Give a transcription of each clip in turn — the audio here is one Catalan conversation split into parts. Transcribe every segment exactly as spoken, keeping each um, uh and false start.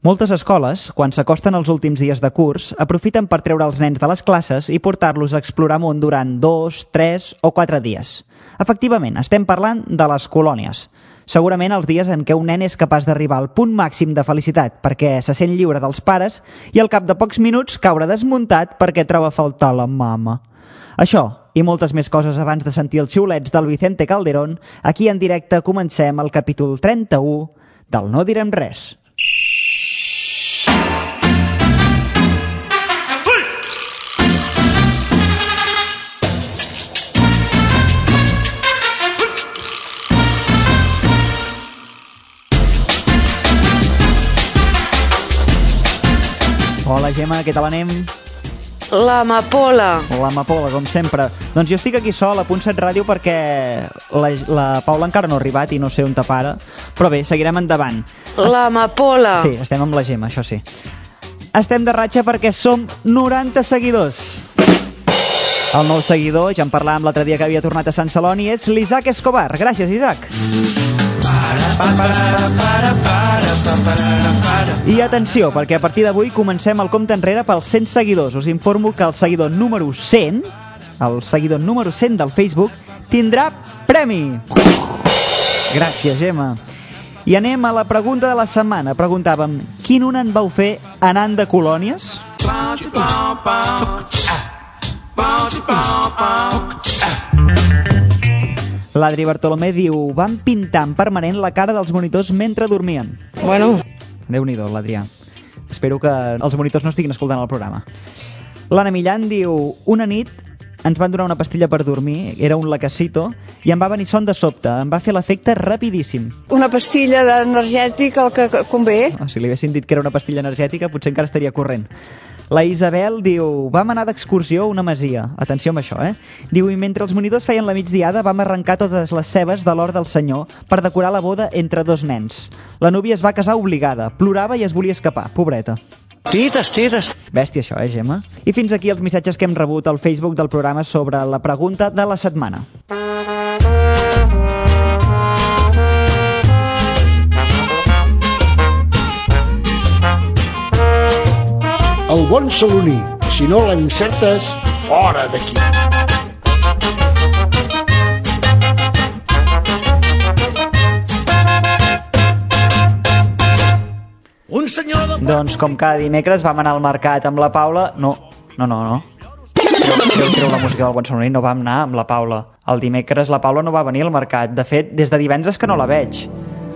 Moltes escoles, quan s'acosten els últims dies de curs, aprofiten per treure els nens de les classes i portar-los a explorar món durant dos, tres o quatre dies. Efectivament, estem parlant de les colònies. Segurament els dies en què un nen és capaç d'arribar al punt màxim de felicitat perquè se sent lliure dels pares i al cap de pocs minuts caure desmuntat perquè troba a faltar la mama. Això i moltes més coses abans de sentir els xiulets del Vicente Calderón, aquí en directe comencem el capítol trenta-u del No direm res. Hola Gemma, què tal anem? L'amapola. L'amapola, com sempre. Doncs jo estic aquí sol a Punt set Ràdio perquè la, la Paula encara no ha arribat i no sé on tapara, però bé, seguirem endavant. L'amapola. Sí, estem amb la Gemma, això sí. Estem de ratxa perquè som noranta seguidors. El nou seguidor, ja en parlàvem l'altre dia que havia tornat a Sant Celoni, és l'Isaac Escobar. Gràcies, Isaac. I atenció, perquè a partir d'avui comencem el compte enrere pels cent seguidors. Us informo que el seguidor número cent, el seguidor número cent del Facebook, tindrà premi. Gràcies, Gemma. I anem a la pregunta de la setmana. Preguntàvem, quin un en vau fer anant de colònies? L'Adri Bartolomé diu, van pintar en permanent la cara dels monitors mentre dormien. Bueno. Déu-n'hi-do, l'Adrià. Espero que els monitors no estiguin escoltant el programa. L'Anna Millan diu, una nit ens van donar una pastilla per dormir, era un lacasito, i em va venir son de sobte, em va fer l'efecte rapidíssim. Una pastilla energètic, el que convé. Oh, si li haguessin dit que era una pastilla energètica, potser encara estaria corrent. La Isabel diu, vam anar d'excursió a una masia. Atenció amb això, eh? Diu, i mentre els monitors feien la migdiada vam arrencar totes les cebes de l'hort del senyor per decorar la boda entre dos nens. La núvia es va casar obligada, plorava i es volia escapar, pobreta. Tites, tites. Bèstia això, eh, Gemma? I fins aquí els missatges que hem rebut al Facebook del programa sobre la pregunta de la setmana. El bon saloní, si no l'encertes, fora d'aquí. Un senyor de... Doncs com cada dimecres vam anar al mercat amb la Paula... No, no, no, no. Treu, treu la música del bon saloní, no vam anar amb la Paula. El dimecres la Paula no va venir al mercat. De fet, des de divendres que no la veig.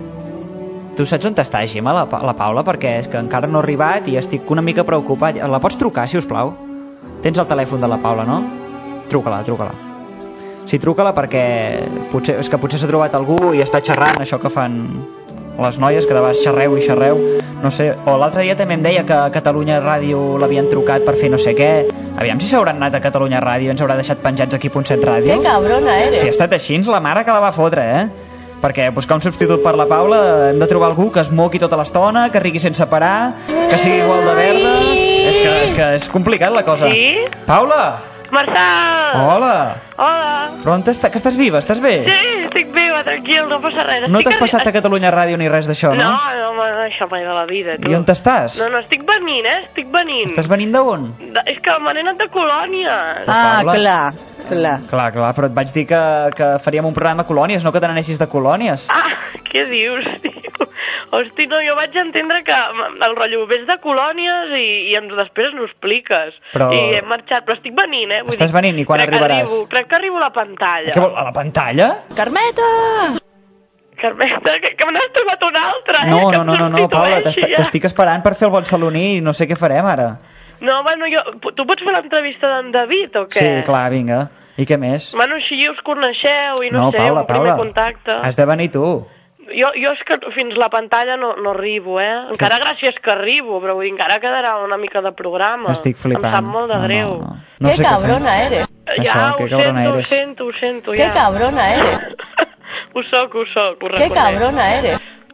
Tu saps on està, Gemma, la, la Paula? Perquè és que encara no ha arribat i estic una mica preocupat. La pots trucar, si us plau? Tens el telèfon de la Paula, no? Truca-la, truca-la. Sí, truca-la perquè potser, és que potser s'ha trobat algú i està xerrant, això que fan les noies, que de vegades xerreu i xerreu. No sé, o l'altre dia també em deia que a Catalunya Ràdio l'havien trucat per fer no sé què. Aviam si s'hauran anat a Catalunya Ràdio i ens haurà deixat penjats aquí a Punt set Ràdio. Que cabrona eres. Si ha estat així, la mare que la va fotre, eh? Perquè buscar un substitut per la Paula hem de trobar algú que es moqui tota l'estona, que rigui sense parar, que sigui igual de verda. És que és, que és complicat la cosa. Sí? Paula! Marçal! Hola! Hola! Però on estàs? Que estàs viva? Estàs bé? Sí, estic viva, tranquil, no passa res. No Estic t'has passat a Catalunya Ràdio ni res d'això, no? No, no, no, això mai de la vida, tu. I on t'estàs? No, no, estic venint, eh? Estic venint. Estàs venint d'on? De... És que me n'he anat de colònies. Ah, Paula. clar, clar. Clar, clar, però et vaig dir que, que faríem un programa de colònies, no que te n'anessis de colònies. Ah, què dius, tio? Hosti, no, jo vaig entendre que el rotllo vés de colònies i, i ens, després ens ho expliques. Però... I hem marxat, però estic venint, eh? Vull Estàs dir, venint i quan crec arribaràs? Que arribo, crec que arribo a la pantalla. Què vol? A la pantalla? Carmeta! Carmeta, que, que me n'has trobat una altra, eh? No, que no, no, no, no, Paula, t'estic esperant per fer el bon saloní i no sé què farem ara. No, bueno, jo, tu pots fer l'entrevista d'en David o què? Sí, clar, vinga. I què més? Bueno, així us coneixeu i no, No, sé, Paula, un primer Paula, contacte. has de venir tu. Jo, jo és que fins la pantalla no, no arribo, eh? Encara gràcies que arribo, però vull dir, encara quedarà una mica de programa. Estic flipant. Em sap molt de greu. No, no, no. No Que sé cabrona què eres. Ja, Això, ho que cabrona sento, eres. ho sento, ho sento, Que ja. cabrona eres. Ho soc, ho soc, ho Que reconec. cabrona eres.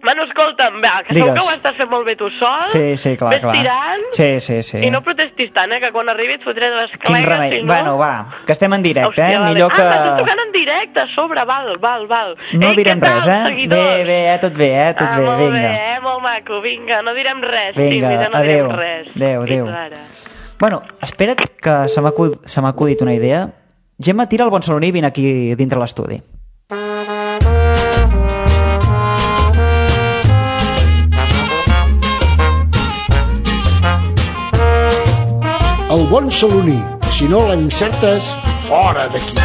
Bueno, escolta'm, va, que segur que ho estàs fent molt bé tu sol. Sí, sí, clar, ves clar. tirant. Sí, sí, sí. I no protestis tant, eh, que quan arribi et fotré de les Quin clegues, remei. si no... Bueno, va, que estem en directe, Hòstia, eh? vale. Millor que... Ah, m'estàs tocant en directe, a sobre, val, val, val. No Ei, direm què tal, res, eh? seguidors? Bé, bé, eh? Tot bé, eh? Tot ah, bé, molt vinga. bé, eh? Molt maco, vinga, no direm res. Vinga, Cindy, ja no adéu. direm res. Adéu, adéu. Fins ara. Bueno, espera't que se m'ha acud... se m'ha acudit una idea. Gemma, tira el bon saloní i vine aquí dintre l'estudi. El bon saloní, si no l'encertes, fora d'aquí.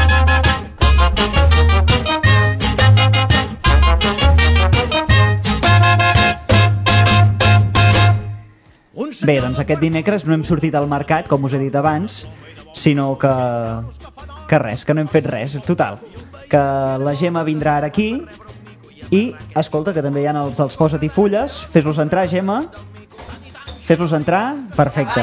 Bé, doncs aquest dimecres no hem sortit al mercat, com us he dit abans, sinó que... que res, que no hem fet res, total. Que la Gemma vindrà ara aquí i, escolta, que també hi ha els dels Posa't i Fulles. Fes-los entrar, Gemma. Fes-los entrar. Perfecte.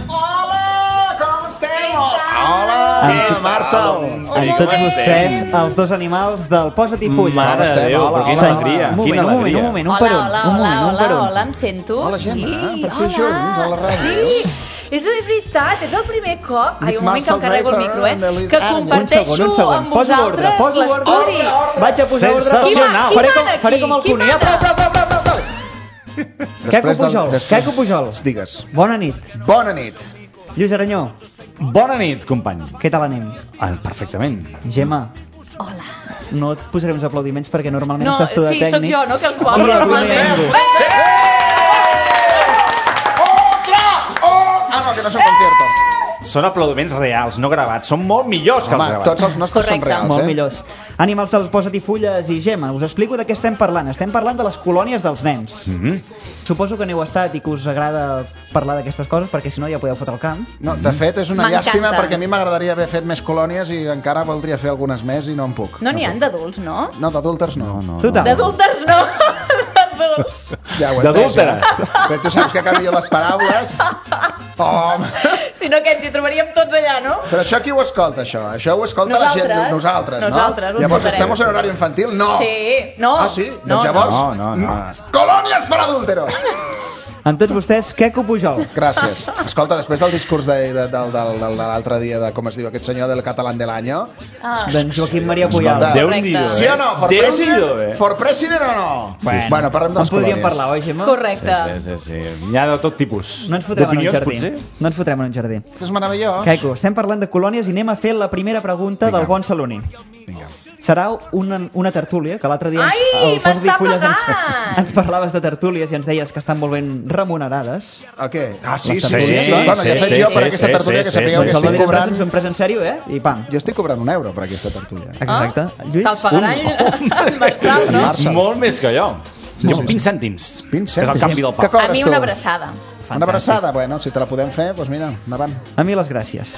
Hola, Amb, Marcel. amb tots vostès, els dos animals del Posa't i Fulles. Mare de Déu, però quina alegria. Un moment, Quina un moment, alegria. un moment, un Hola, per un. hola, Un hola, moment, un hola, per un. hola, em sento? Hola, Gemma, sí, per fer hola. junts a la ràdio. Sí, és veritat, és el primer cop, ai, un moment que Marcel em carrego el Draper micro, and eh, Elise que Arden. comparteixo Un segon, un segon. amb Posa ordre, vosaltres posa ordre. l'estudi. Vaig a posar ordre. Sensacional. Qui Faré mana com, aquí? faré com el Qui Cuní. mana? Prou, prou, prou, prou, prou, prou. Queco Després del- Pujol, després- Queco Pujol. Digues. Bona nit. Bona nit. Lluís Aranyó, Bona nit, company. què tal anem? Ah, perfectament. Gemma, Hola. no et posaré uns aplaudiments perquè normalment No, estàs tu de sí, tècnic. sóc jo, no?, que els I guapo. avui no hi ha ningú. Oh! Ah, no, que no és un concierto. Són aplaudiments reals, no gravats. Són molt millors que els Home, gravats. tots els nostres són Correcte. reals, Molt eh? millors. Animals dels Posa't i Fulles i Gemma, us explico de què estem parlant. Estem parlant de les colònies dels nens. Mhm. Suposo que n'heu estat i que us agrada parlar d'aquestes coses, perquè si no ja podeu fotre el camp. No, de fet, és una M'encanta. llàstima perquè a mi m'agradaria haver fet més colònies i encara voldria fer algunes més i no en puc. No n'hi ha puc. d'adults, no? No, d'adúlters no. No, no, Total. D'adultes no. D'adults. Ja ho he entès, D'adúlteres. eh? Però tu saps que canvio les paraules. Home. Si no, que ens hi trobaríem tots allà, no? Però això qui ho escolta, això? Això ho escolta Nosaltres. la gent. Nosaltres, no? Nosaltres ho Llavors escoltarem. estem en horari infantil? No. Sí, no. Ah, sí? No, doncs llavors... no, no, no. Colònies per adúlteros! Amb tots vostès, Queco Pujol. Gràcies. Escolta, després del discurs de, de, de, de, de, de l'altre dia de, com es diu, aquest senyor del catalán del año... Ah. D'en Joaquim Maria Pujol. Escolta, Déu-n'hi-do, eh? sí o no? For Déu-n'hi-do, president? eh? For president o no? Bueno, bueno parlem de en les podríem colònies. parlar, oi, Gemma? Correcte. Sí, sí, sí, sí. N'hi ha de tot tipus. No ens fotrem en un D'opinions, jardí. potser? No ens fotrem en un jardí. És meravellós. Queco, estem parlant de colònies i anem a fer la primera pregunta Vinga. del bon saloní. Vinga. Serà una, una tertúlia, que l'altre dia... ens- Ai, al Posa't i m'està Fulles ens, pagant! ens parlaves de tertúlies i ens deies que estan molt ben remunerades. El què? Ah, sí, Les sí, sí. tertúlies, sí, doncs. Bueno, ja he fet Sí, jo sí, per sí, aquesta sí, tertúlia sí, que sí, sapigueu sí. que Doncs el estic de divendres cobrant... ens ho hem pres en sèrio, eh? I pam. Jo estic cobrant un euro per aquesta tertúlia. Exacte. Lluís? Te'l pagarà el, el Marçal, no? Marçal. Molt més que jo. Jo, vint cèntims. vint Que és el cèntims. canvi del Que pa. cobres A mi tu? una abraçada. Una abraçada? Bueno, si te la podem fer, doncs mira, endavant. A mi les gràcies.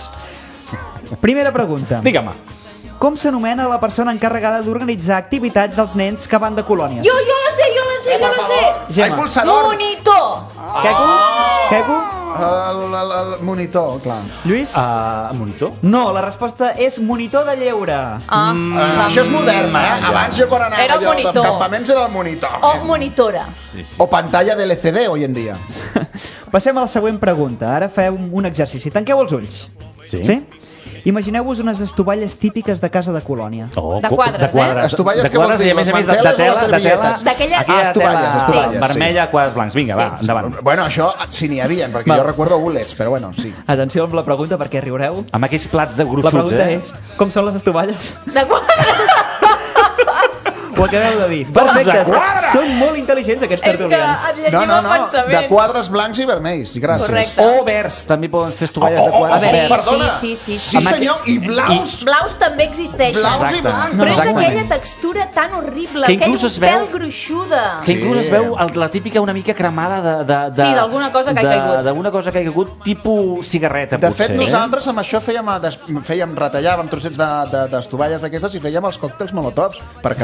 Primera pregunta. Digue'm. Com s'anomena la persona encarregada d'organitzar activitats dels nens que van de colònies? Jo, jo la sé, jo la sé, jo la sé. Ai, Gemma. pulsador! Monitor. Queco? Queco? El, el, el monitor, clar. Lluís? Uh, monitor? No, la resposta és monitor de lleure. Ah, Uh, això és modern, eh? Abans jo quan anava Era el allò dels monitor. campaments era el monitor. o monitora. Sí, sí. O pantalla de L C D hoy en dia. Passem a la següent pregunta. Ara feu un, un exercici. Tanqueu els ulls. Sí. Sí? Imagineu-vos unes estovalles típiques de casa de colònia. Oh, De co- quadres, de quadres. eh? Estovalles de què vols quadres dir? i a més a més de, de Les tela, manteles o de les tela. servilletes? D'aquella- Aquella Ah, estovalles, tela estovalles, sí. vermella, quadres blancs. Vinga, Sí. va, endavant. Bueno, això si n'hi havia, perquè Va. jo recordo ulets, però bueno, sí. Atenció amb la pregunta perquè riureu. Amb aquells plats de La grossuts, pregunta eh? és, com són les estovalles? De quadres. Ho acabeu de dir. Perfecte. quadres! Són molt intel·ligents aquests És que tertulians. et llegim No, no, el no, pensament. de quadres blancs i vermells, gràcies. Correcte. O verds, també poden ser estovalles de Oh, oh, quadres. oh, Sí, verds. perdona. sí, sí, sí. Sí, Amb senyor, i blaus. Blaus també existeixen. Blaus i Exacte. blancs. Però és Exactament. d'aquella textura tan horrible, Que aquella inclús un es veu- pèl gruixuda. Que inclús Sí. es veu el- la típica una mica cremada de... de, de Sí, d'alguna cosa que ha de- caigut. D'alguna cosa que ha caigut, tipus cigarreta, De potser. fet, eh? nosaltres amb això fèiem, des- fèiem retallàvem trossets de, de, d'estovalles d'aquestes i fèiem els còctels molotovs per cremar la casa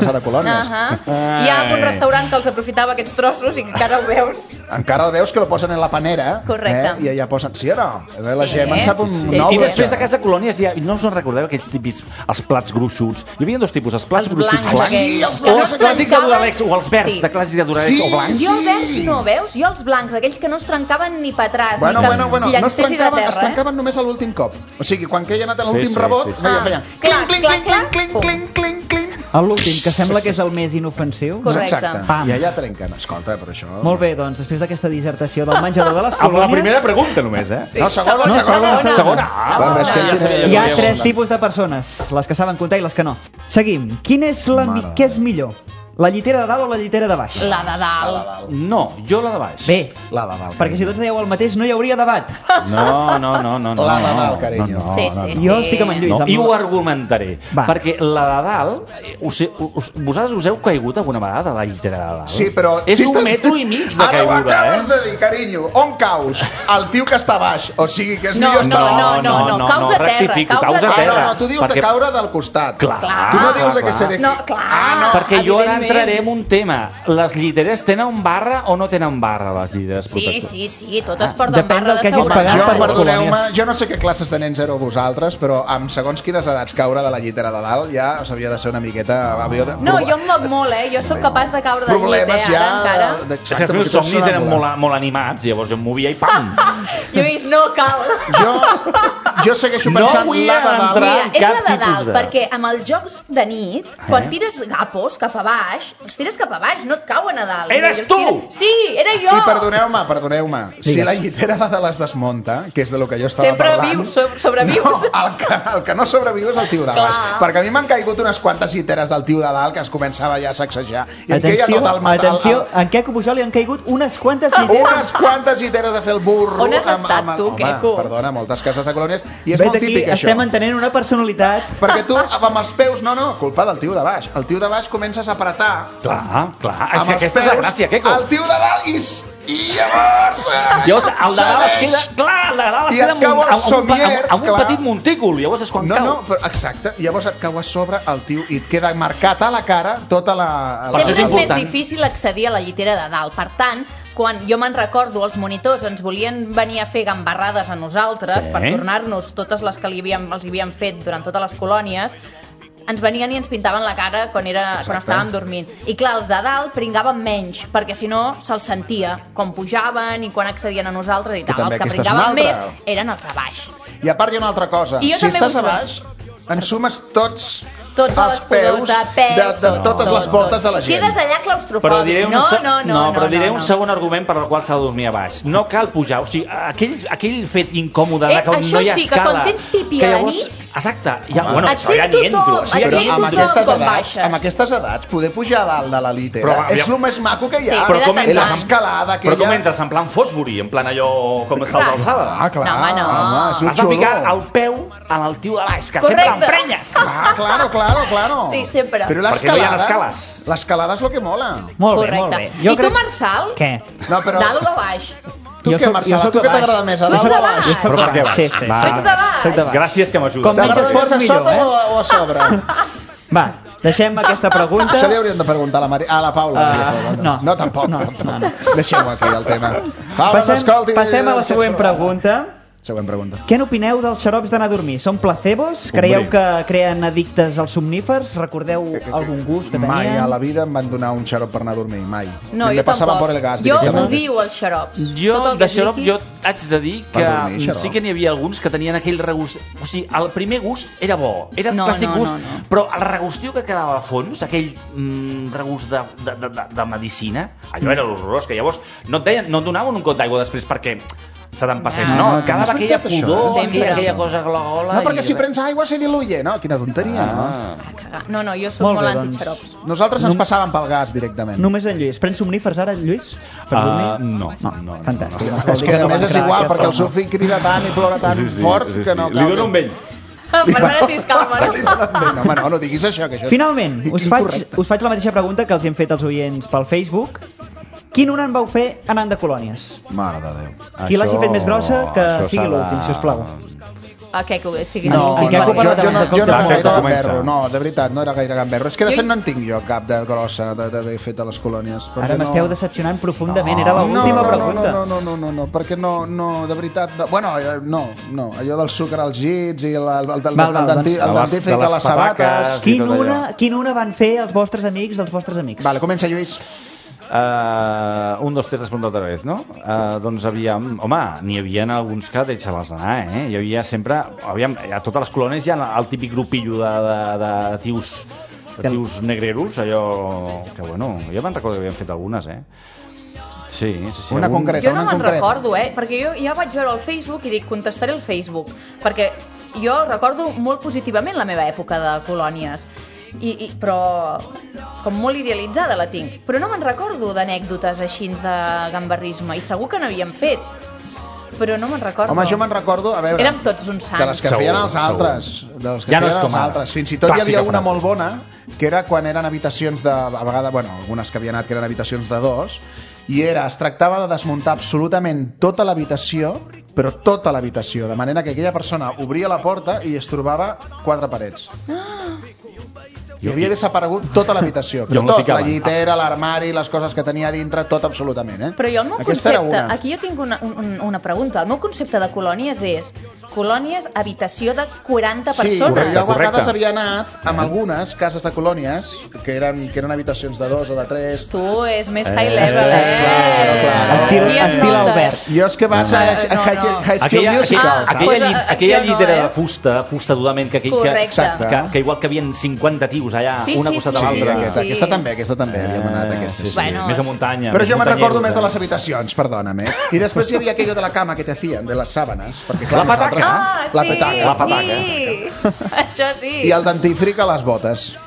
plaça de Colònies. Uh -huh. Hi ha algun restaurant que els aprofitava aquests trossos i que encara ho veus. Encara el veus que lo posen en la panera. Correcte. Eh? I allà posen... Sí o no? La Sí, Gemma en sap un sí, sí, nou. sí. I després de Casa Colònies, ja, no us en recordeu aquells típics, els plats gruixuts? Hi havia dos tipus, els plats Els gruixuts blancs, blancs, aquells. els o blancs els clàssics de Duralex, o els verds Sí. de clàssics de Duralex Sí, o blancs. Jo els verds no, veus? Jo els blancs, aquells que no es trencaven ni per atràs, Bueno, ni que bueno, bueno, els no es llancessis a trencaven, es terra. trencaven només a l'últim cop. O sigui, quan que ella ha anat a l'últim Sí, sí, rebot, sí, sí. feia, Ah, feia... clar, clinc, clar, clinc, clar, clinc, pum. clinc, clinc, clinc. L'últim, que sembla que és el més inofensiu. Correcte. Exacte. Pam. I allà trenquen. Escolta, per això... Molt bé, doncs, després d'aquesta dissertació del menjador de les Amb colònies... la primera pregunta només, eh? No, segona, No, segona. segona. Segona. Ah, Va, però és que ja ell sé, tira- Hi ha ja tres sé. tipus de persones, les que saben comptar i les que no. Seguim. Quin és la mi... Mare Què és millor? La llitera de dalt o la llitera de baix? La de dalt. No, jo la de baix. Bé, La de dalt. perquè si tots deieu el mateix no hi hauria debat. No, no, no, no. no La de no, dalt, carinyo. No, no, Sí, no, sí, no. sí. Jo estic amb en Lluís. No, amb I ho la- argumentaré. Va. Perquè la de dalt... eh, Us, us, vosaltres us heu caigut alguna vegada de la llitera de dalt? Sí, però... És si un estàs- metro i mig de Ara ho caiguda, acabes eh? de dir, carinyo. On caus? El tio que està baix. O sigui, que és No, millor no, estar... no, no, no, causa terra, rectifico, causa causa Ah, terra. no, no, tu dius perquè, de caure del costat. Clar, Tu no dius de que clar. se de... No, clar. Ah, no. Perquè jo ara evidentment. entraré en un tema. Les lliteres tenen barra o no tenen barra, les lliteres Sí, protectores? sí, sí, totes porten depèn barra del de que hagis Home, pagat jo, per les perdoneu-me, colònies. jo no sé què classes de nens éreu vosaltres, però amb segons quines edats caure de la llitera de dalt ja s'havia de ser una miqueta... Havia de... No, jo em moc molt, eh? Jo sóc capaç de caure del llit, eh? Problemes Ara ja... encara. de- És que els meus somnis eren molt, molt animats, llavors jo em movia i pam! Lluís, no cal. Jo, jo segueixo No pensant vull la de dalt. entrar. Mira, és cap la de tipus dalt, de- perquè amb els jocs de nit, quan tires gapos cap a baix, els tires cap a baix, no et cauen a dalt. Eres Els tu! tires- Sí, era jo! I perdoneu-me, perdoneu-me, si la llitera de dalt es desmunta, que és de lo que jo estava Sempre parlant... vius, so- sobrevius. No, el que, el que no sobreviu és el tio de Clar. baix. Perquè a mi m'han caigut unes quantes lliteres del tio de dalt que es començava ja a sacsejar. I em queia Atenció, tot el metal... atenció, en Queco Pujol li han caigut unes quantes lliteres. Unes quantes lliteres a fer el burro. On has estat, tu, home, Queco? Perdona, moltes cases de colònies. I és Vet molt aquí, típic, això. estem entenent una personalitat. Perquè tu, amb els peus, no, no, culpa del tio de baix. El tio de baix comences a apretar Clar, clar. amb És que els aquesta és la gràcia, Queco. el tio de dalt i, s- i llavors... eh, Llavors, el de dalt es cedeix. queda... Clar, el de dalt es I queda et cau amb un, el amb, un, somier, amb, amb un clar. petit montícul. Llavors és quan No, cau. no, però, exacte. I llavors et cau a sobre el tio i et queda marcat a la cara tota la... Per això Sempre és és més important. difícil accedir a la llitera de dalt. Per tant, quan jo me'n recordo, els monitors ens volien venir a fer gambarrades a nosaltres Sí. per tornar-nos totes les que li havíem, els havien fet durant totes les colònies, ens venien i ens pintaven la cara quan, era, quan estàvem dormint. I clar, els de dalt pringaven menys, perquè si no se'ls sentia com pujaven i quan accedien a nosaltres i tal. també Els que aquesta és pringaven una més altra. eren els de baix. I a part hi ha una altra cosa. I jo Si també estàs vull a saber. baix, ensumes tots, Tots els els peus, de peus, de, de tot, totes tot, les voltes tot. de la gent. Quedes allà Però claustrofòbic. diré, una, no, se- no, no, no, però no, diré no, un no. segon argument per al qual s'ha de dormir a baix. No cal pujar, o sigui, aquell, aquell fet incòmode Eh, de que això no hi ha sí, que escala... quan tens pipi que a la llavors, nit- exacte, ja, bueno, Et això ja sent ni entro, tothom, això et ja Però ni sent amb entro. aquestes, com edats, baixes. amb aquestes edats, poder pujar a dalt de la litera Però, és aviam. el més maco que hi Sí, ha. però Però com de tant entres, en tant. l'escalada però com aquella... entres en plan Fosbury, en plan allò com a salt Clar. d'alçada. Ah, clar, No, home, no. home, és un Has de ficar xulo. el peu en el tio de baix, que Correcte. sempre l'emprenyes. Ah, claro, claro, claro. Sí, sempre. Però Perquè no hi ha l'escalada... escales. L'escalada és el que mola. Molt bé, Correcte. molt bé. I tu, Marçal? Què? No, però... Dalt o baix? Tu Jo què, soc- Marcela? jo soc Tu de què t'agrada baix. més, a Tu dalt ets o a de baix? baix. Jo soc Però per què de baix? baix. Sí, sí. Va. Tu ets de baix? Soc de baix. Gràcies que m'ajuden. Com menys T'agrada esport, més a millor, sota eh? o, o a sobre? Va, deixem aquesta pregunta. Això li hauríem de preguntar a la, Mari... a la Paula. Uh, Maria Paula. no. no, tampoc. No, tampoc. no, no. Deixem-ho aquí, el tema. Paula, Passem, escolti... passem a la següent pregunta. Següent pregunta. Què n'opineu dels xarops d'anar a dormir? Són placebos? Creieu que creen addictes als somnífers? Recordeu algun gust que tenien? Mai a la vida em van donar un xarop per anar a dormir, mai. No, Me jo passaven tampoc. por el gas Jo directament. odio els xarops. Jo, Tot el que de és xarop, líquid. jo haig de dir que Per dormir, xarop. sí que n'hi havia alguns que tenien aquell regust... O sigui, el primer gust era bo, era No, clàssic no, gust, no, no. però el regustiu que quedava al fons, aquell mm, regust de, de, de, de, de medicina, allò era horrorós, que llavors no et, deien, no et donaven un got d'aigua després perquè se te'n passés, No, no? no, no, Quedava no és aquella veritat, pudor, això. Sempre. aquella, aquella cosa glogola... No, perquè i si res. prens aigua se diluye, no? Quina tonteria, no? Ah. No, no, jo sóc Molt molt, bé, doncs. anti-xarops. Nosaltres ens passaven pel gas directament. Només en Lluís. Prens somnífers ara, Lluís? Per Ah, dormir? no, no, no, Fantàstic. no. Doncs vol És dir que a no més van és crear igual, aquesta perquè el forma. seu fill crida tant i plora tan Sí, sí, fort sí, sí. que no... Li dono un vell. Per veure si es calma. Li dono un vell. No, home, no, no diguis això, que això és Finalment, us faig, incorrecte. us faig la mateixa pregunta que els hem fet els oients pel Facebook. Quin un en vau fer anant de colònies? Mare de Déu. Qui l'hagi Això- fet més grossa, que això sigui s'ha de- l'últim, si us plau. a què que sigui... No, En què no, ocupa jo, la jo, no, taula? jo no era Com gaire comença? gamberro, no, de veritat, no era gaire gamberro. És que de Jo- fet no en tinc jo cap de grossa de- d'haver fet a les colònies. perquè Ara m'esteu no... decepcionant profundament, era l'última no, pregunta. No, no, no, no, no, perquè no, no, de veritat... No. Bueno, eh, no, no, allò del sucre als gits i el, el, el, el, Val, val, el, denti- doncs. el De les- dentífric de a les les sabates... pataques. Quin tot allò. una, quin una van fer els vostres amics dels vostres amics? Vale, comença, Lluís. Uh, un, dos, tres, responde otra vez, no? Uh, doncs aviam... Home, n'hi havia alguns que deixaves anar, eh? Hi havia sempre... Aviam, a totes les colònies hi ha el típic grupillo de, de, de tios de tios negreros, allò que, bueno, jo me'n recordo que havien fet algunes, eh? Sí, sí, sí. Una algun- concreta. Jo no una me'n concreta. recordo, eh? Perquè jo ja vaig veure el Facebook i dic, contestaré el Facebook. Perquè jo recordo molt positivament la meva època de colònies. I, i, però com molt idealitzada la tinc. Però no me'n recordo d'anècdotes així de gambarrisme. I segur que n'havíem fet. Però no me'n recordo. Home, jo me'n recordo, a veure... Érem tots uns sants. De les que Segur, feien els segur. altres. De les que Ja no és feien com els ara. altres. Fins i tot hi Clàssica havia una frase. molt bona, que era quan eren habitacions de... A vegades, bueno, algunes que havien anat que eren habitacions de dos, i era, es tractava de desmuntar absolutament tota l'habitació, però tota l'habitació, de manera que aquella persona obria la porta i es trobava quatre parets. I havia desaparegut tota l'habitació, Jo però em la tot, ficava. la llitera, l'armari, les coses que tenia a dintre, tot absolutament, eh? Però jo el meu Aquesta era concepte, una. aquí jo tinc una, un, una pregunta, el meu concepte de colònies és colònies, habitació de quaranta Sí, persones. però jo a Correcte. vegades havia anat amb algunes cases de colònies que eren, que eren habitacions de dos o de tres. Tu és més high level, eh? claro, claro. Estil, Aquí es estil nota. Albert. Jo és que vaig a, a, a, No, no. High High School Aquella, Musical, aquella, Ah, saps? aquella, pues, lli- eh, aquella jo no, llitera eh? de fusta, fusta durament, que, que, que, Correcte. Exacte. que, que igual que havien cinquanta tios allà, Sí, una sí, costat sí, de Sí, l'altra. aquesta, sí. aquesta també, aquesta també havíem anat, Eh, aquesta. sí, sí. Bueno, Més a muntanya. Però jo me'n muntanyero, recordo més de eh? les habitacions, perdona'm, eh? I després hi havia aquello de la cama que te hacien, de les sàbanes. Perquè, clar, La pataca. nosaltres- Ah, La sí, petaca. La pataca. sí. Això sí. I el dentífric a les botes.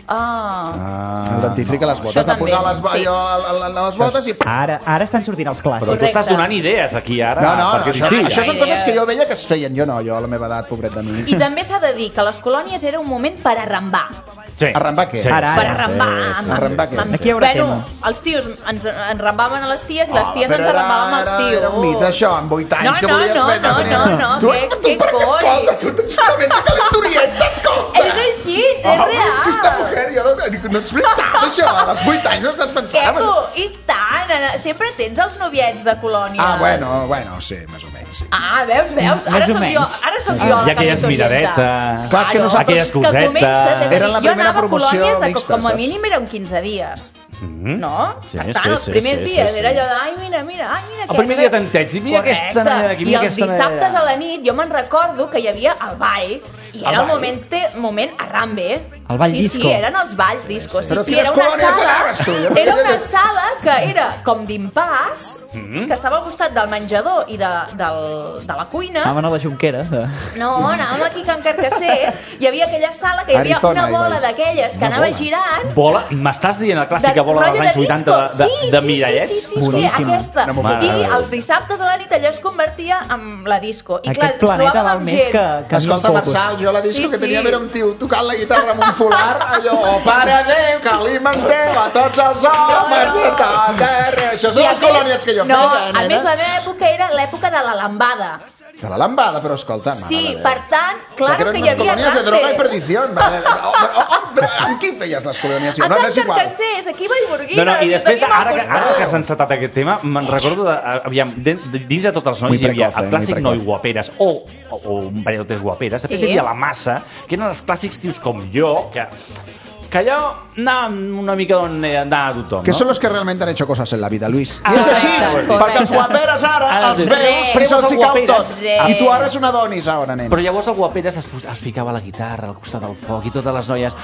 Ah. Ah, El dentífric a les botes. Això De posar també, les, sí. allò, a, a, a les botes i... Ara, ara estan sortint els clàssics. Però tu estàs Correcte. donant idees aquí ara. No, no, no perquè això, sí. això són Idees. coses que jo veia que es feien. Jo no, jo a la meva edat, pobret de mi. I també s'ha de dir que les colònies era un moment per arrambar. Sí. Arrambar què? Ara, Per ara. arrambar. sí, amb- Arrambar què? amb- Aquí hi haurà bueno, tema. els tios ens enrambaven a les ties i les Ah, ties però ens arrambaven era, als era, tios. era un mite, això, amb vuit anys No, que no, volies no, fer. no, tenia- no, no, Tu, que- tu, que perquè, coi. escolta, tu tens una ment de calenturienta, escolta. És així, és Oh, real. és que esta mujer, jo no, no ets veritat, això. Als vuit anys no estàs pensant. Eco, i tant, Anna, sempre tens els noviets de colònies. Ah, bueno, bueno, sí, més o menys. Sí. Ah, veus, veus? Ara Més o sóc jo, menys. ara sóc Ah, jo i la aquelles calenturienta. miradetes. Clar, és que nosaltres- aquelles Que comences, cosetes. és a Era dir, la jo primera anava a promoció colònies de, mixta, com a saps? mínim era un quinze dies. Mhm. No? Sí, per tant, sí, els sí, primers sí, dies sí, era sí. allò de, ai, mira, mira, ai, mira... El primer dia t'entens, i mira Correcte. aquesta noia d'aquí, mira I els aquesta noia dissabtes d'allà. a la nit jo me'n recordo que hi havia el ball, i era el, ball? moment, moment arrambe. El ball sí, disco. Sí, eren els balls disco. Sí, Però sí, quines era una colònies sala, anaves, tu? Jo no era sé una què- sala que era com d'impàs, Mhm. que estava al costat del menjador i de, del, de la cuina. Anaven a la Junquera. De... No, anàvem aquí a Can Carcassés, hi havia aquella sala que hi havia Arizona, una hi bola vaig. d'aquelles que Una anava bola. girant. Bola, m'estàs dient la clàssica bola dels rotllo anys de vuitanta de, disco. de, Sí, de sí, mirallets? Sí, sí, sí, sí, Boníssima. aquesta. Una Mare I de Déu. els dissabtes a la nit allò es convertia en la disco. I clar, Aquest planeta ens val trobàvem més gent. que, que Escolta, mil focus. Marçal, jo la disco Sí, que tenia sí. era un tio tocant la guitarra amb un folar, allò, oh, pare Déu, que alimenteu a tots els homes de tot terra. Això són I a les més- colònies que jo no, feia, a nena. més, la meva època era l'època de la lambada. De la lambada, però escolta, mare Sí, de Déu. per tant, O clar sigui, que eren hi unes havia colònies de droga i rampe. perdició. Mare de Déu. Oh, però, oh, oh, però amb qui feies les colònies? A No, no Can és igual. Carcassés, aquí a Vallgorguina. No, no, i si després, tenim al ara que, costat. ara que s'ha encetat aquest tema, me'n recordo de, aviam, de, de, dins de tots els nois Muy hi havia precoz, eh, el clàssic muy noi precoz. guaperes o, o, o un parell o tres guaperes, després Sí. hi havia la massa, que eren els clàssics tios com jo, que, que allò anava una mica on anava tothom, Que no? son los que realmente han hecho cosas en la vida, Luis. I Ah, és així, correcte, perquè els correcte. guaperes ara Ara, els res. veus i Res. se'ls hi cau tot. Res. I tu ara és una donis, ara, nen. Però llavors el guaperes es, pos- es ficava la guitarra al costat del foc i totes les noies...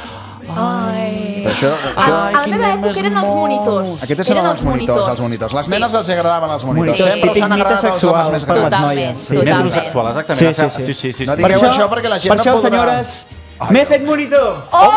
Ai. Però això, A, això... a la meva època eren els monitors. Aquests eren els monitors, els monitors. Les Sí. nenes els agradaven els monitors. Monitors, Sempre els típic han mite agradat els sexual homes més per les grans. Totalment, noies. Sí. totalment. Metrosexual, exactament. Sí, sí, sí. sí, sí, sí, No sí. digueu això perquè la gent per no això, podrà... senyores, m'he fet monitor.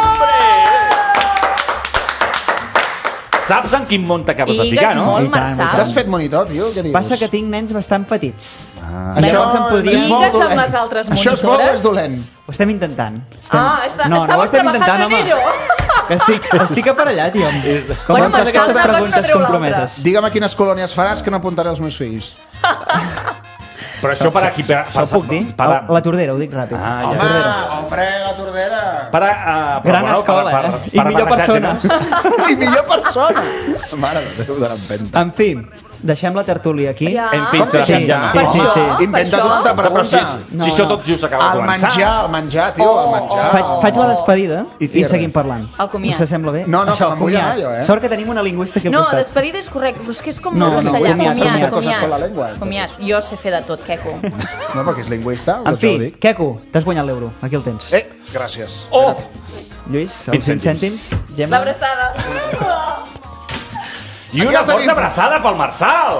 Saps en quin món t'acabes de Digues ficar, no? molt, I tant, i Marçal. T'has fet monitor, tio? Què dius? Passa que tinc nens bastant petits. Ah. Llavors em podria... és bo o Digues amb dolent? les altres Això és bo o monitores. és dolent? Ho estem intentant. Estem... Ah, està, no, no ho estàvem estem intentant, trabajando en home. ello. Que estic, estic a per allà, tio. Com Bueno, em fas Marçal, aquestes una cosa preguntes treu l'altra. compromeses? Digue'm a quines colònies faràs que no apuntaré els meus fills. Però això per aquí... Per, Això ho puc dir? Para, La Tordera, ho dic ràpid. Ah, Home, ja. hombre, la Tordera. Para, uh, Gran escola, eh? I millor persona. I millor persona. Mare de Déu de l'empenta. En fi, deixem la tertúlia aquí. Ja. En fi, se la Sí, fem ja. sí, sí, sí. Inventa't Per una altra Però si, pregunta. si No, això no. tot just acaba de El començar. menjar, el menjar, tio, el menjar. Faig, faig la despedida I i, cierres. seguim parlant. El comiat. Us sembla bé? No, no, Això, que me'n vull comiat. anar jo, eh? Sort que tenim una lingüista aquí al No, costat. despedida és correcte, però és que és com No, molt no, castellà. comiat, Comiat, comiat. Coses con la lengua. comiat. Jo sé fer de tot, queco. No, perquè és lingüista, En doncs fi, ja ho dic. Queco, t'has guanyat l'euro. Aquí el tens. Eh, gràcies. Oh! Lluís, vint els cinc cèntims. cèntims. Gemma. L'abraçada. I Aquí una el tenim. forta abraçada pel Marçal.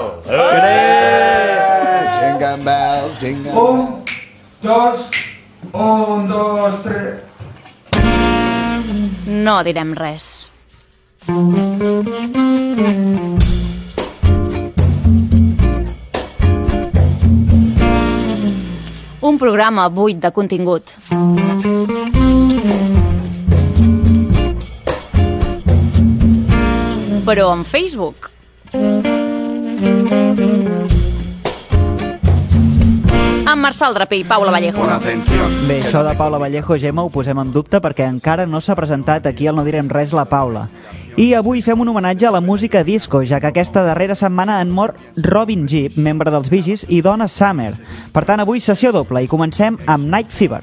Eh, Jingle bells, jingle bells. Dos, un, dos, tres. No direm res. Un programa buit de contingut. Però en Facebook. Amb Marçal Draper i Paula Vallejo. Bé, això de Paula Vallejo, Gemma, ho posem en dubte perquè encara no s'ha presentat aquí al No Direm Res la Paula. I avui fem un homenatge a la música disco, ja que aquesta darrera setmana han mort Robin Gibb, membre dels Bee Gees, i Donna Summer. Per tant, avui sessió doble i comencem amb Night Fever.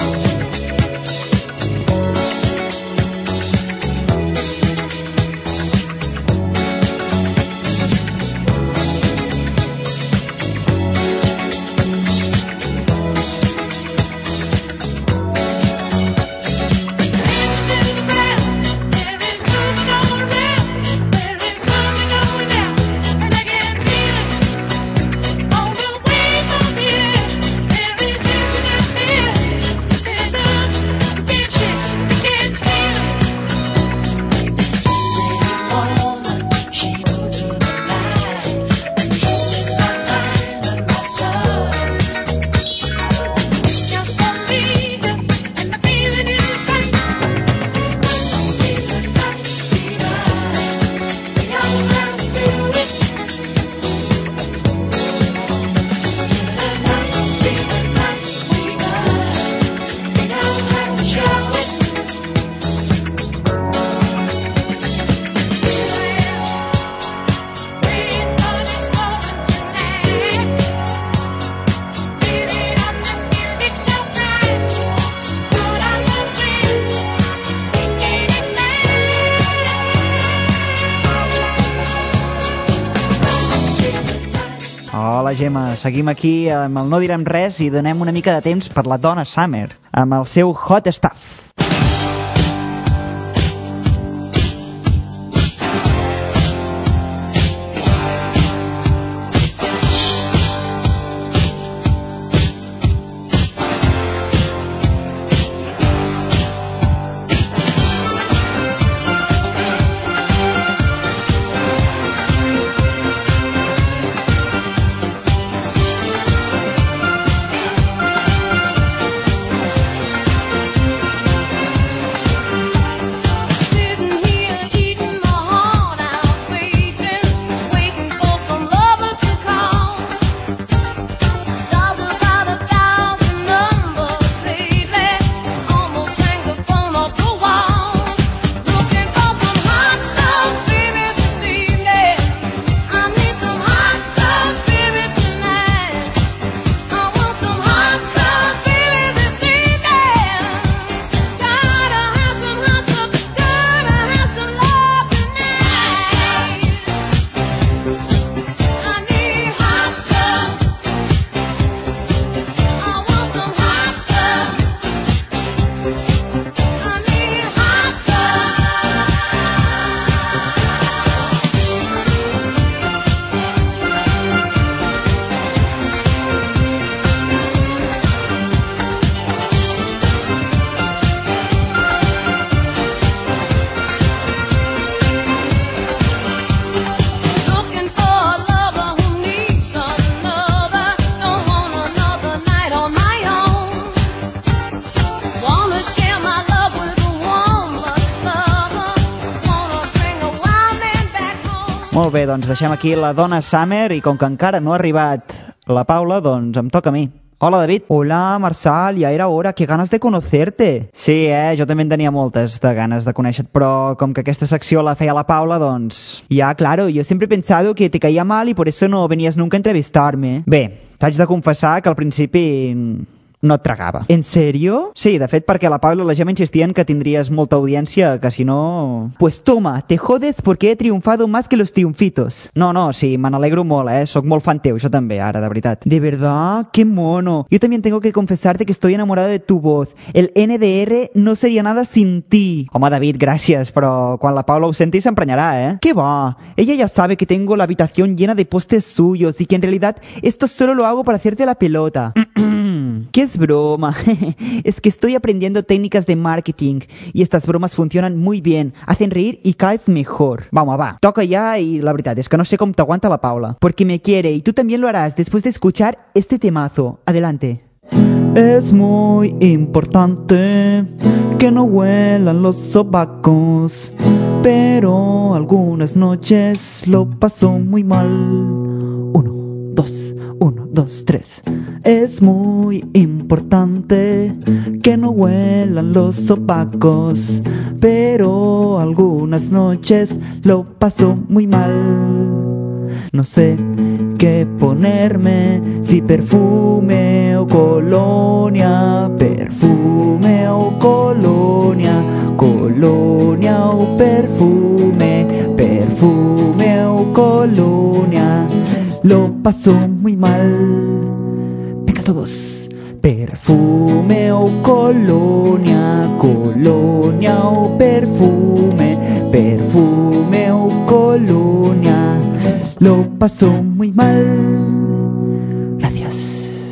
Hola, Gemma. Seguim aquí amb el No Direm Res i donem una mica de temps per la Donna Summer, amb el seu Hot Stuff. Molt bé, doncs deixem aquí la Donna Summer i com que encara no ha arribat la Paula, doncs em toca a mi. Hola, David. Hola, Marçal, ja era hora. Que ganes de conocerte. Sí, eh? Jo també en tenia moltes de ganes de conèixer-te, però com que aquesta secció la feia la Paula, doncs... Ja, claro, yo siempre he pensado que te caía mal y por eso no venías nunca a entrevistarme. Bé, t'haig de confessar que al principi... no et tragava. En sèrio? Sí, de fet, perquè la Paula i la Gemma insistien que tindries molta audiència, que si no... Pues toma, te jodes porque he triunfado más que los triunfitos. No, no, sí, me n'alegro molt, eh? Soc molt fan teu, jo també, ara, de veritat. De verdad, qué mono. Yo también tengo que confesarte que estoy enamorado de tu voz. El N D R no sería nada sin ti. Home, David, gràcies, però quan la Paula ho senti s'emprenyarà, eh? ¿Qué va? Ella ya sabe que tengo la habitación llena de postes suyos y que en realidad esto solo lo hago para hacerte la pelota. ¿Qué es broma? Es que estoy aprendiendo técnicas de marketing y estas bromas funcionan muy bien, hacen reír y caes mejor. Vamos, va, toca ya y la verdad es que no sé cómo te aguanta la Paula. Porque me quiere y tú también lo harás después de escuchar este temazo. Adelante. Es muy importante que no huelan los sobacos, pero algunas noches lo paso muy mal. Uno, dos, uno, dos, tres. Es muy importante que no huelan los sobacos, pero algunas noches lo paso muy mal. No sé qué ponerme, si perfume o colonia, perfume o colonia, colonia o perfume, perfume o colonia. Lo paso muy mal. Venga todos. Perfume o colonia, colonia o perfume, perfume o colonia. Lo paso muy mal. Gracias.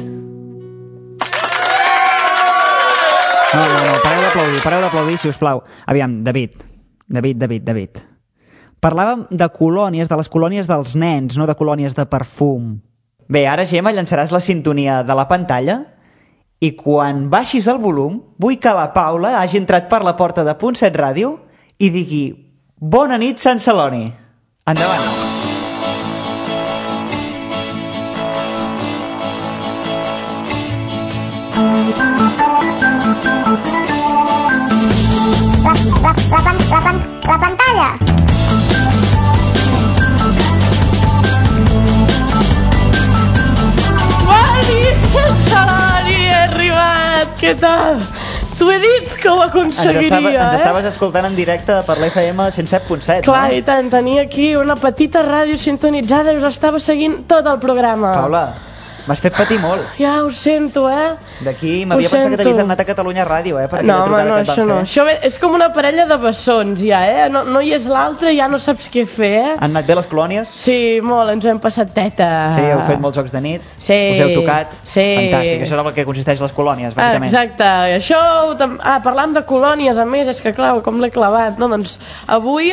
No, no, no, pareu d'aplaudir, pareu d'aplaudir, si us plau. Aviam, David, David, David, David. Parlàvem de colònies, de les colònies dels nens, no de colònies de perfum. Bé, ara, Gemma, llançaràs la sintonia de la pantalla i quan baixis el volum vull que la Paula hagi entrat per la porta de Punt set Ràdio i digui Bona nit, Sant Celoni. Endavant. La, la, la, la, la pantalla. Bona nit, Sant Celoni, he arribat. Què tal? T'ho he dit que ho aconseguiria, ens estava, eh? Ens estaves escoltant en directe per l'F M cent set punt set, Clar, no? i tant, tenia aquí una petita ràdio sintonitzada i us estava seguint tot el programa. Paula, m'has fet patir molt. Ja ho sento, eh? D'aquí m'havia pensat que t'havies anat a Catalunya Ràdio, eh? No, home, no, això no. Això és com una parella de bessons, ja, eh? No, no hi és l'altre, ja no saps què fer, eh? Han anat bé les colònies? Sí, molt, ens ho hem passat teta. Sí, heu fet molts jocs de nit? Sí. Us heu tocat? Sí. Fantàstic, això és el que consisteix les colònies, bàsicament. Exacte, això... Ah, parlant de colònies, a més, és que clar, com l'he clavat, no? Doncs avui...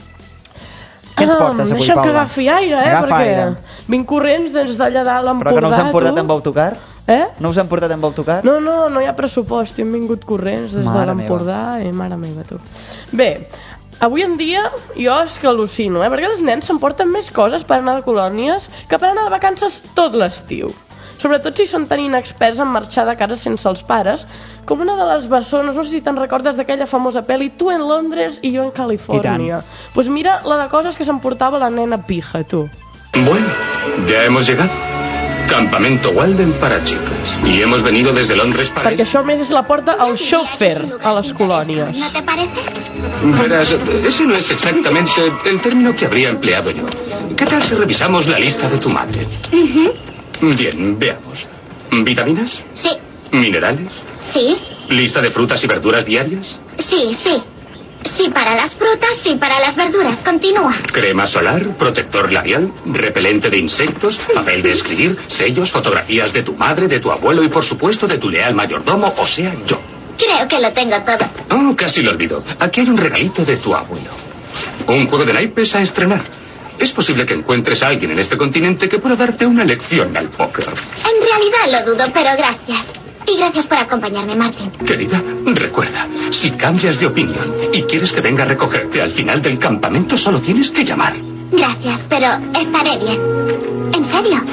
Què ens portes avui, deixa'm Paula? que agafi aire, eh? Agafa perquè aire. vinc corrents des d'allà dalt l'Empordà. Però que no us han portat amb autocar? Eh? No us han portat amb autocar? No, no, no hi ha pressupost. Hem vingut corrents des Mare de l'Empordà i mare meva, tu. Bé, avui en dia jo és que al·lucino, eh? Perquè els nens s'emporten més coses per anar de colònies que per anar de vacances tot l'estiu. Sobretot si són tan inexperts en marxar de casa sense els pares, com una de les bessones, no sé si te'n recordes d'aquella famosa pel·li Tu en Londres i jo en Califòrnia. Doncs pues mira la de coses que s'emportava la nena pija, tu. Bueno, ya hemos llegado. Campamento Walden para chicas. Y hemos venido desde Londres para... Perquè això, a més, és la porta al chauffeur a les colònies. ¿No te parece? Verás, ese no es exactamente el término que habría empleado yo. ¿Qué tal si revisamos la lista de tu madre? Uh-huh. Bien, veamos. ¿Vitaminas? Sí. ¿Minerales? Sí. ¿Lista de frutas y verduras diarias? Sí, sí. Sí para las frutas, sí para las verduras. Continúa. Crema solar, protector labial, repelente de insectos, papel de escribir, sellos, fotografías de tu madre, de tu abuelo y por supuesto de tu leal mayordomo, o sea, yo. Creo que lo tengo todo. Oh, casi lo olvido. Aquí hay un regalito de tu abuelo. Un juego de naipes a estrenar. Es posible que encuentres a alguien en este continente que pueda darte una lección al póker. En realidad lo dudo, pero gracias. Y gracias por acompañarme, Martin. Querida, recuerda, si cambias de opinión y quieres que venga a recogerte al final del campamento, solo tienes que llamar. Gracias, pero estaré bien. ¿En serio?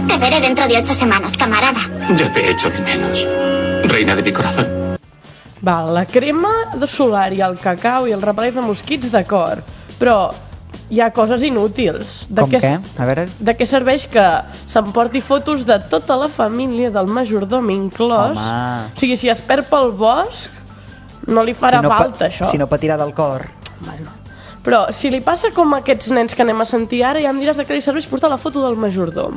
Te veré dentro de ocho semanas, camarada. Ya te echo de menos, reina de mi corazón. Val, la crema de solar i el cacau i el repel·lent de mosquits, d'acord, però hi ha coses inútils. De Com què? A veure... De què serveix que s'emporti fotos de tota la família del majordom inclòs? Home. O sigui, si es perd pel bosc, no li farà si no falta, pa, això. Si no pot tirar del cor. Bueno. Però si li passa com a aquests nens que anem a sentir ara, ja em diràs de què li serveix portar la foto del majordom.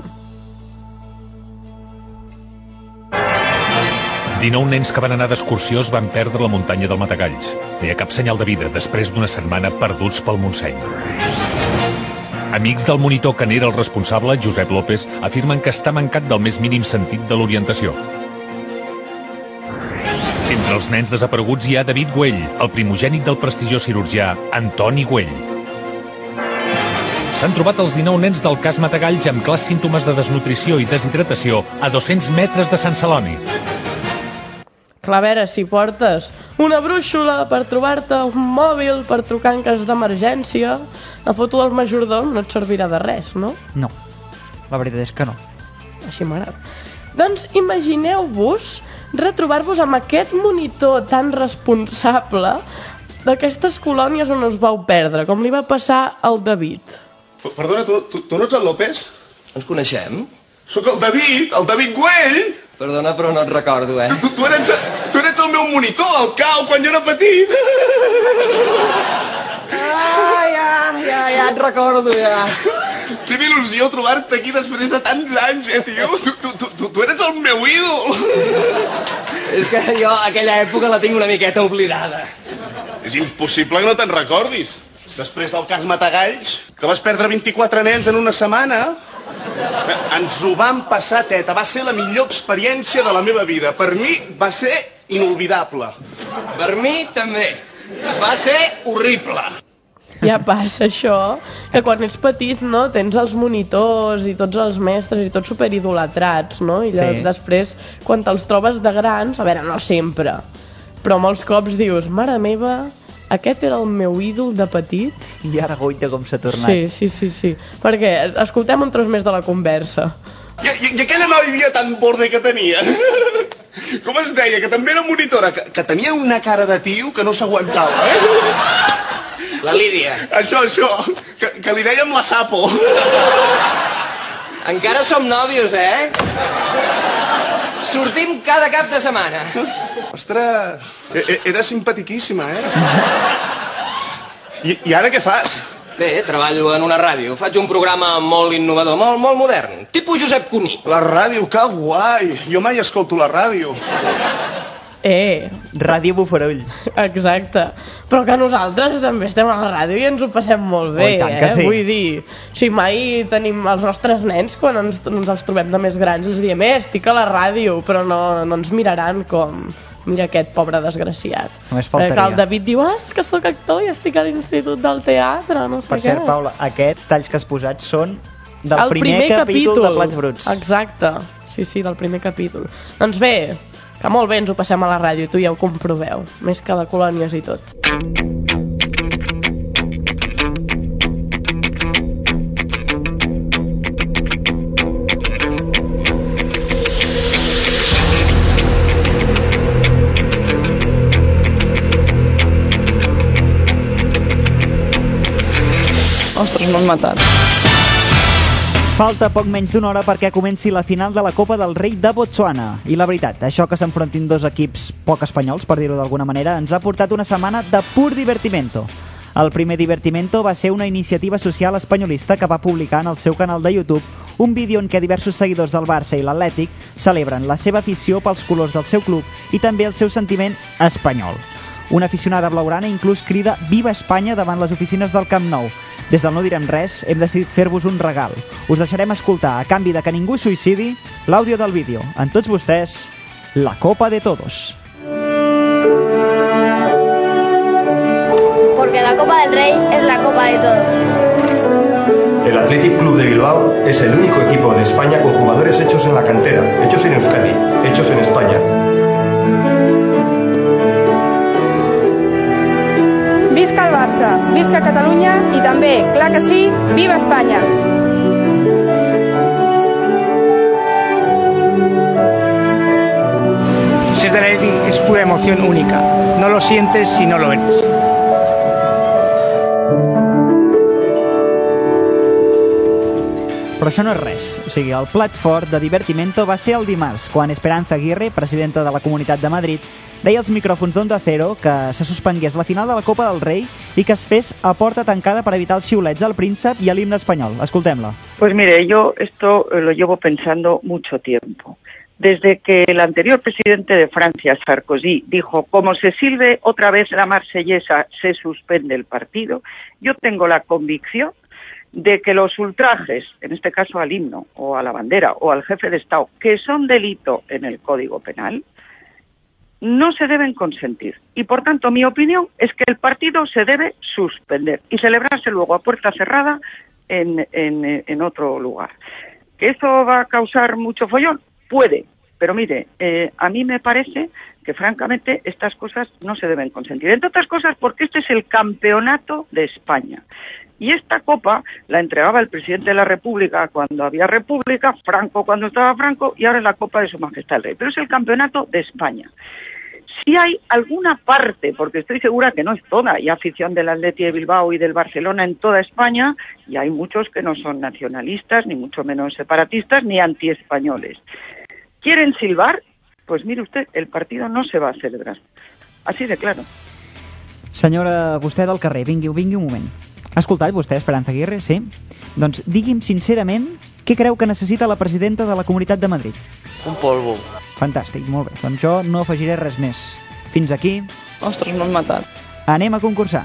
dinou nens que van anar d'excursió es van perdre la muntanya del Matagalls. No hi ha cap senyal de vida després d'una setmana perduts pel Montseny. Amics del monitor que n'era el responsable, Josep López, afirmen que està mancat del més mínim sentit de l'orientació. Entre els nens desapareguts hi ha David Güell, el primogènit del prestigiós cirurgià Antoni Güell. S'han trobat els dinou nens del cas Matagalls amb clars símptomes de desnutrició i deshidratació a dos-cents metres de Sant Celoni. Clar, a veure, si portes una brúixola per trobar-te un mòbil per trucar en cas d'emergència, la foto del majordom no et servirà de res, no? No, la veritat és que no. Així m'agrada. Doncs imagineu-vos retrobar-vos amb aquest monitor tan responsable d'aquestes colònies on us vau perdre, com li va passar al David. Perdona, tu, tu, tu no ets el López? Ens coneixem? Sóc el David, el David Güell! Perdona, però no et recordo, eh? Tu, tu, eres, tu eres el meu monitor, el cau, quan jo era petit! Ah, ja, ja, ja et recordo, ja. Quina il·lusió trobar-te aquí després de tants anys, eh, tio? Tu, tu, tu, tu, tu eres el meu ídol! És que jo aquella època la tinc una miqueta oblidada. És impossible que no te'n recordis. Després del cas Matagalls, que vas perdre vint-i-quatre nens en una setmana, ens ho vam passar, teta. Va ser la millor experiència de la meva vida. Per mi va ser inolvidable. Per mi també. Va ser horrible. Ja passa això, que quan ets petit, no, tens els monitors i tots els mestres i tots superidolatrats, no? I sí. Després, quan te'ls trobes de grans, a veure, no sempre, però molts cops dius, mare meva, aquest era el meu ídol de petit. I ara goita com s'ha tornat. Sí, sí, sí, sí. Perquè escoltem un tros més de la conversa. I, i, i aquella noia tan borde que tenia, com es deia, que també era monitora, que, que tenia una cara de tio que no s'aguantava, eh? La Lídia. Això, això, que, que li dèiem la Sapo. Encara som nòvios, eh? Sortim cada cap de setmana. Ostres, era simpatiquíssima, eh? I, i ara què fas? Bé, treballo en una ràdio. Faig un programa molt innovador, molt, molt modern. Tipus Josep Cuní. La ràdio, que guai. Jo mai escolto la ràdio. Eh. Ràdio Bufarull. Exacte. Però que nosaltres també estem a la ràdio i ens ho passem molt bé, oh, tant eh? Que sí. Vull dir, si mai tenim els nostres nens, quan ens, ens els trobem de més grans, els diem, eh, estic a la ràdio, però no, no ens miraran com... Mira aquest pobre desgraciat. Només faltaria. Perquè el David diu, ah, és que sóc actor i estic a l'Institut del Teatre, no sé per què. Per cert, Paula, aquests talls que has posat són del el primer, primer capítol, capítol de Plats Bruts. Exacte, sí, sí, del primer capítol. Doncs bé, que molt bé ens ho passem a la ràdio, tu ja ho comproveu, més que de colònies i tot. Ostres, m'han matat. Falta poc menys d'una hora perquè comenci la final de la Copa del Rei de Botswana. I la veritat, això que s'enfrontin dos equips poc espanyols, per dir-ho d'alguna manera, ens ha portat una setmana de pur divertimento. El primer divertimento va ser una iniciativa social espanyolista que va publicar en el seu canal de YouTube un vídeo en què diversos seguidors del Barça i l'Atlètic celebren la seva afició pels colors del seu club i també el seu sentiment espanyol. Una aficionada blaugrana inclús crida Viva Espanya davant les oficines del Camp Nou. Des del No Direm Res hem decidit fer-vos un regal. Us deixarem escoltar, a canvi de que ningú suïcidi, l'àudio del vídeo. En tots vostès, la Copa de Todos. Porque la Copa del Rey es la Copa de todos. El Athletic Club de Bilbao es el único equipo de España con jugadores hechos en la cantera, hechos en Euskadi, hechos en España. Visca el Barça, visca Catalunya i també, clar que sí, viva Espanya! emoción única. No lo sientes si no lo eres. Però això no és res. O sigui, el plat fort de Divertimento va ser el dimarts, quan Esperanza Aguirre, presidenta de la Comunitat de Madrid, deia als micròfons d'Onda Cero que se suspengués la final de la Copa del Rei i que es fes a porta tancada per evitar els xiulets al príncep i a l'himne espanyol. Escoltem-la. Pues mire, yo esto lo llevo pensando mucho tiempo. Desde que el anterior presidente de Francia, Sarkozy, dijo, como se silbe otra vez la marsellesa, se suspende el partido, yo tengo la convicción de que los ultrajes, en este caso al himno, o a la bandera, o al jefe de Estado, que son delito en el Código Penal, no se deben consentir. Y, por tanto, mi opinión es que el partido se debe suspender y celebrarse luego a puerta cerrada en, en, en otro lugar. ¿Que eso va a causar mucho follón? Puede, pero mire, eh, a mí me parece que, francamente, estas cosas no se deben consentir. Entre otras cosas, porque este es el campeonato de España. Y esta copa la entregaba el presidente de la República cuando había República, Franco cuando estaba Franco, y ahora es la Copa de Su Majestad el Rey. Pero es el campeonato de España. Si hay alguna parte, porque estoy segura que no es toda, hay afición del Atleti de Bilbao y del Barcelona en toda España, y hay muchos que no son nacionalistas, ni mucho menos separatistas, ni antiespañoles. ¿Quieren silbar? Pues mire usted, el partido no se va a celebrar. Así de claro. Senyora, vostè del carrer, vingui, vingui un moment. Ha escoltat vostè Esperanza Aguirre, sí? Doncs digui'm sincerament què creu que necessita la presidenta de la Comunitat de Madrid. Un polvo. Fantàstic, molt bé. Doncs jo no afegiré res més. Fins aquí. Ostres, m'has matat. Anem a concursar.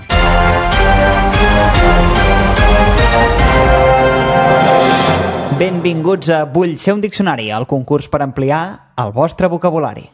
Benvinguts a Vull ser un diccionari, el concurs per ampliar el vostre vocabulari.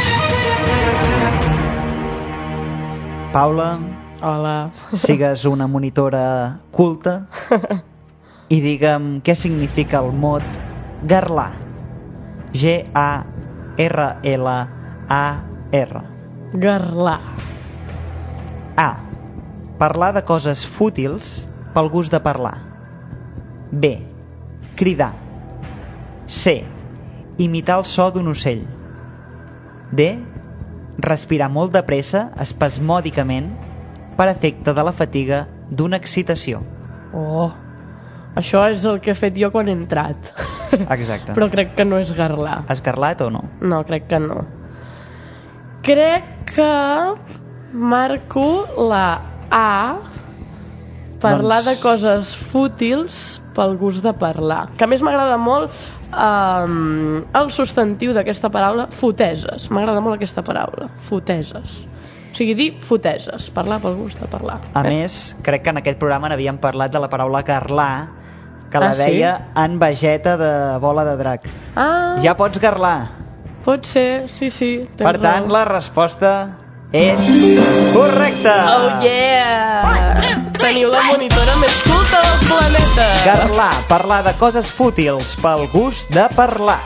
Paula... Hola. Sigues una monitora culta i digue'm què significa el mot garlar. G A R L A R. Garlar. A. Parlar de coses fútils pel gust de parlar. B. Cridar. C. Imitar el so d'un ocell. D. Respirar molt de pressa, espasmòdicament, per efecte de la fatiga d'una excitació. Oh, això és el que he fet jo quan he entrat. Exacte. Però crec que no és garlar. Has garlat o no? No, crec que no. Crec que marco la A, parlar doncs... de coses fútils pel gust de parlar. Que a més m'agrada molt um, el substantiu d'aquesta paraula, foteses. M'agrada molt aquesta paraula, foteses. O sigui, dir foteses, parlar pel gust de parlar. A eh? més, crec que en aquest programa n'havíem parlat de la paraula garlar, que la ah, deia sí? en Vegeta de Bola de Drac. Ah, ja pots garlar. Pot ser, sí, sí. Per tant, raó. La resposta és correcta. Oh, yeah! Teniu la monitora més culta del planeta. Garlar, parlar de coses fútils pel gust de parlar.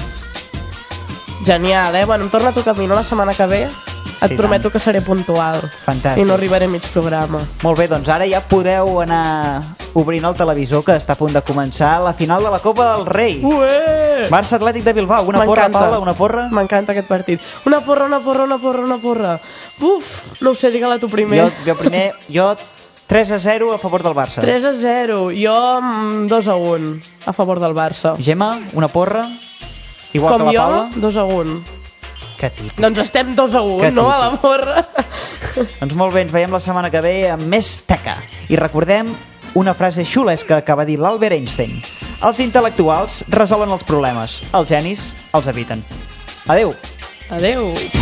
Genial, eh? Bueno, em torna a tocar a mi, no? La setmana que ve et sí, prometo tant. Que seré puntual. Fantàstic. I no arribaré a mig programa. Molt bé, doncs ara ja podeu anar obrint el televisor, que està a punt de començar la final de la Copa del Rei. Ué! Barça Atlètic de Bilbao. Una porra, Paula, una porra? M'encanta aquest partit. Una porra, una porra, una porra, una porra. Uf, no ho sé, digue-la tu primer. Jo, jo primer, jo tres a zero a favor del Barça. tres a zero. Jo dos a un a favor del Barça. Gemma, una porra? Igual com que la jo, Paula? dos a un. Que típic. Doncs estem dos a un, que no? A la porra. Doncs molt bé, ens veiem la setmana que ve amb més teca. I recordem una frase xulesca que va dir l'Albert Einstein. Els intel·lectuals resolen els problemes, els genis els eviten. Adeu. Adeu.